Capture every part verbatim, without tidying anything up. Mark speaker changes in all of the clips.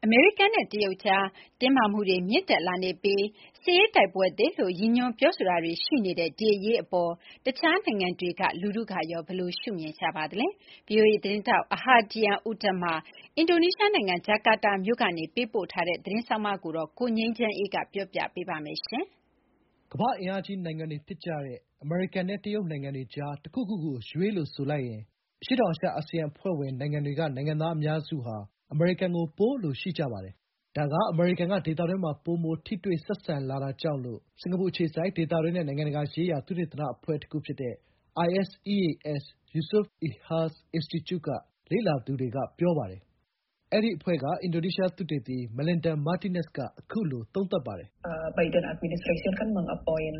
Speaker 1: အမေရိကန်နဲ့တရုတ်ကြားတင်းမာမှုတွေမြင့်တက်လာနေပြီးစစ်ရေးတိုက်ပွဲသစ်လို့ရည်ညွှန်းပြောဆိုတာတွေရှိနေတဲ့ဒီအရေးအပေါ်တခြားနိုင်ငံတွေကလူထုကရောဘယ်လိုရှုမြင်ကြပါသလဲ။ ဗွီအိုအေသတင်းထောက်အဟာဒီယန်ဦးတမအင်ဒိုနီးရှားနိုင်ငံဂျကာတာမြို့ကနေပေးပို့ထားတဲ့သတင်းဆောင်မကိုတော့ကိုငြိမ်းချမ်းအေးကပြောပြပေးပါမယ်ရှင်
Speaker 2: ။ကမ္ဘာအင်အားကြီးနိုင်ငံတွေဖြစ်ကြတဲ့အမေရိကန်နဲ့တရုတ်နိုင်ငံတွေကြားတခုခုကိုရွေးလို့ဆိုလိုက်ရင်အရှေ့တောင်အာရှအာဆီယံအဖွဲ့ဝင်နိုင်ငံတွေကနိုင်ငံသားအများစုဟာအမေရိကန်ကိုပိုလို့ရှိကြပါတယ်။ဒါကအမေရိကန်ကဒေသတွင်းမှာပိုမိုထိတွေ့ဆက်ဆံလာတာကြောင့်လို့စင်ကာပူအခြေစိုက်ဒေသတွင်းနဲ့နိုင်ငံတကာရေးရာသုတေသနအဖွဲ့တခုဖြစ်တဲ့ အိုင် အက်စ် အီ အေ အက်စ် Yusof Ishak Institute ကလေ့လာသူတွေကပြောပါတယ်။အဲဒီအဖွဲ့ကအင်ဒိုနီးရှားသုတေသီ Melinda Martinez ကအခုလိုသုံးသပ်ပါတယ်။
Speaker 3: Biden administration kan meng-appoint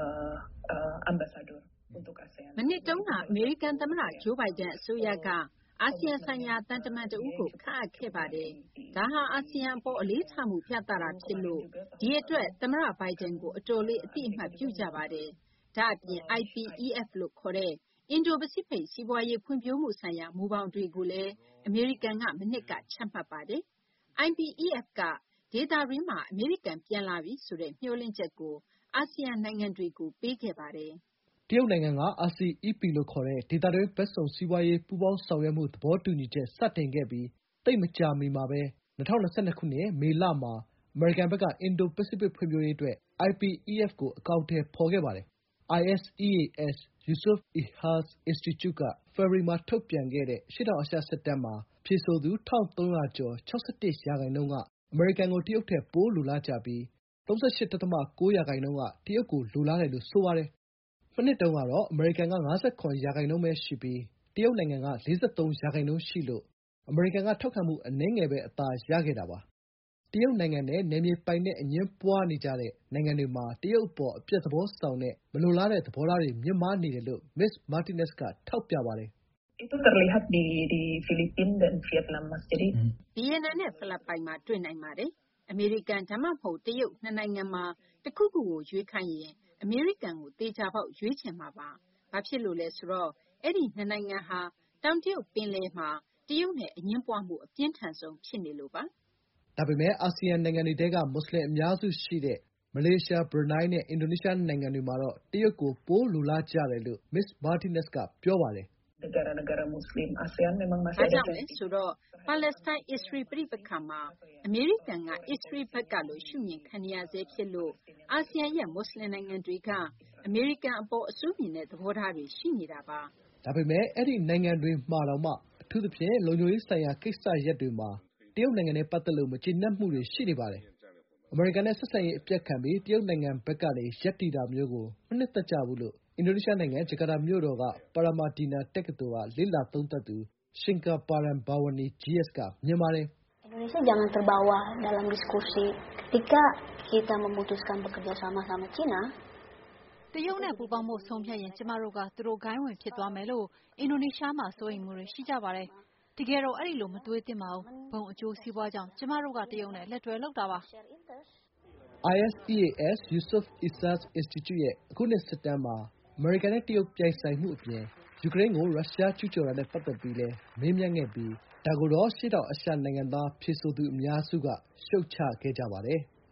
Speaker 3: ambassador untuk ASEAN
Speaker 1: မနှစ်တုန်းကအမေရိကန်သမ္မတဂျိုးဘိုင်ဒန်အစိုးရကအာဆီယံဆိုင်ရာသံတမန်တဦးကိုခန့်အပ်ခဲ့ပါတယ်။ဒါဟာအာဆီယံအပေါ်အလေးထားမှုပြသတာဖြစ်လို့ဒီအတွက်သမ္မတဘိုင်ဒန်ကိုအတော်လေးအသိအမှတ်ပြုကြပါတယ်။ဒါ့အပြင် အိုင် ပီ အီ အက်ဖ် လို့ခေါ်တဲ့အင်ဒို-ပစိဖိတ်စီးပွားရေးဖွံ့ဖြိုးမှုဆိုင်ရာမူဘောင်တွေကိုလည်းအမေရိကန်ကမနှစ်ကချမှတ်ပါတယ်။ အိုင် ပီ အီ အက်ဖ် ကဒေသတွင်းမှာအမေရိကန်ပြန်လာပြီဆိုတဲ့မျှော်လင့်ချက်ကိုအာဆီယံနိုင်ငံတွေကိုပေးခဲ့ပါတယ်
Speaker 2: ။တရုတ်နိုင်ငံက အာဆီ အီးပီ လို့ခေါ်တဲ့ဒေသတွင်းဘက်စုံစီးပွားရေးပူးပေါင်းဆောင်ရွက်မှုသဘောတူညီချက်စတင်ခဲ့ပြီးသိပ်မကြာမီမှာပဲ၂၀၂၂ခုနှစ်မေလမှာအမေရိကန်ဘက်က အင်ဒို-ပစိဖိတ်ဖွံ့ဖြိုးရေးအတွက် အိုင် ပီ အီ အက်ဖ် ကိုအကောင်အထည်ဖော်ခဲ့ပါတယ်။ အိုင် အက်စ် အီ အေ အက်စ် Yusof Ishak Institute ကဖေဖော်ဝါရီမှာထုတ်ပြန်ခဲ့တဲ့အရှေ့တောင်အာရှစစ်တမ်းမှာဖြေဆိုသူ၁၃၀၀ကျော် ၆၁ရာခိုင်နှုန်းကအမေရိကန်ကိုတရုတ်ထက်ပိုလိုလားကြပြီး၃၈.၉ရာခိုင်နှုန်းကတရုတ်ကိုလိုလားတယ်လို့ဆိုပါတယ်။မနှစ်တုန်းကတော့အမေရိကန်က၅၇ရာခိုင်နှုန်းပဲရှိပြီးတရုတ်နိုင်ငံက၄၃ရာခိုင်နှုန်းရှိလို့အမေရိကန်ကထောက်ခံမှုအနည်းငယ်ပဲအသာရခဲ့တာပါ။တရုတ်နိုင်ငံနဲ့နယ်မြေပိုင်နက်အငြင်းပွားနေကြတဲ့နိုင်ငံတွေမှာတရုတ်အပေါ်အပျက်သဘောဆောင်တဲ့မလိုလားတဲ့သဘောထားတွေမြင့်မားနေတယ်လို့ မစ္စ Martinez ကထောက်ပြပါတယ်။
Speaker 3: Itu terlihat di di Philippines dan Vietnam mas. Jadi
Speaker 1: ဗီယက်နမ်နဲ့ဖိလစ်ပိုင်မှာတွေ့နိုင်ပါတယ်။အမေရိကန်ဒါမှမဟုတ်တရုတ်နှစ်နိုင်ငံမှာတခုခုကိုရွေးခိုင်းရင်အမေရိကန်ကိုသေချာပေါက်ရွေးချယ်မှာပါ။ဘာဖြစ်လို့လဲဆိုတော့အဲဒီနှစ်နိုင်ငံဟာတောင်တရုတ်ပင်လယ်မှာတရုတ်နဲ့အငြင်းပွားမှုအပြင်းထန်ဆုံးဖြစ်နေလို့ပါ
Speaker 2: ။”ဒါပေမဲ့အာဆီယံနိုင်ငံတွေထဲကမွတ်စလင်အများစုရှိတဲ့မလေးရှား၊ဘရူနိုင်းနဲ့အင်ဒိုနီးရှားနိုင်ငံတွေမှာတော့တရုတ်ကိုပိုလိုလားကြတယ်လို့မစ္စ Martinez ကပြောပါတယ်။
Speaker 3: negara-negara Muslim ASEAN memang
Speaker 1: ဘာ
Speaker 3: masih
Speaker 1: ကြော
Speaker 3: ada
Speaker 1: င့်လဲဆိုတော့ပါလက်စတိုင်းအစ္စရေးပဋိပက္ခမှာအမေရိကန်ကအစ္စရေးဘက်ကလို့ရှုမြင်ခံနေရဆဲဖြစ်လို့အာဆီယံရဲ့မွတ်စလင်နိုင်ငံတွေကအမေရိကန်အပေါ်အဆိုးမြင်တဲ့သဘောထားတွေရှိနေတာပါ
Speaker 2: ။”ဒါပေမဲ့အဲဒီနိုင်ငံတွေမှာတောင်မှအထူးသဖြင့်လုံခြုံရေးဆိုင်ရာကိစ္စရပ်တွေမှာတရုတ်နိုင်ငံနဲ့ပတ်သက်လို့မကျေနပ်မှုတွေရှိနေပါတယ်။အမေရိကန်နဲ့ဆက်ဆံရေးအပျက်ခံပြီးတရုတ်နိုင်ငံဘက်ကနေရပ်တည်တာမျိုးကိုမနှစ်သက်ကြဘူးလို့အင်ဒိုနီးရှားနိုင်ငံဂျကာတာမြို့တော်ကပါရာမာဒီနာတက္ကသိုလ်ကလေ့လာသုံးသပ်သူရှင်ကာပါရန်ဘာဝါနီ ဂျီ အက်စ် ကမြင်ပါတယ်။
Speaker 4: Indonesia jangan terbawa dalam diskusi ketika kita memutuskan bekerja sama sama China
Speaker 5: တရုတ်နဲ့ပူးပေါင်းဖို့ဆုံးဖြတ်ရင်ကျမတို့ကသူတို့ဂိုဏ်းဝင်ဖြစ်သွားမယ်လို့အင်ဒိုနီးရှားမှာစိုးရိမ်မှုတွေရှိကြပါတယ်။တကယ်တော့အဲဒီလိုမတွေးသင့်ပါဘူး။ဘုံအကျိုးစီးပွားကြောင့်ကျမတို့ကတရုတ်နဲ့လက်တွဲလုပ်တာပါ
Speaker 2: ။ အိုင် အက်စ် အီ အေ အက်စ် Yusof Ishak Institute ရဲ့အခုနှစ်စစ်တမ်းမှာအမေရိကန်နဲ့တရုတ်ပြိုင်ဆိုင်မှုအပြင်ယူကရိန်းကိုရုရှားကျူးကျော်တာနဲ့ပတ်သက်ပြီးလည်းမေးမြန်းခဲ့ပြီးဒါကိုတော့အရှေ့တောင်အာရှနိုင်ငံသားဖြေဆိုသူအများစုကရှုတ်ချခဲ့ကြပါတယ်။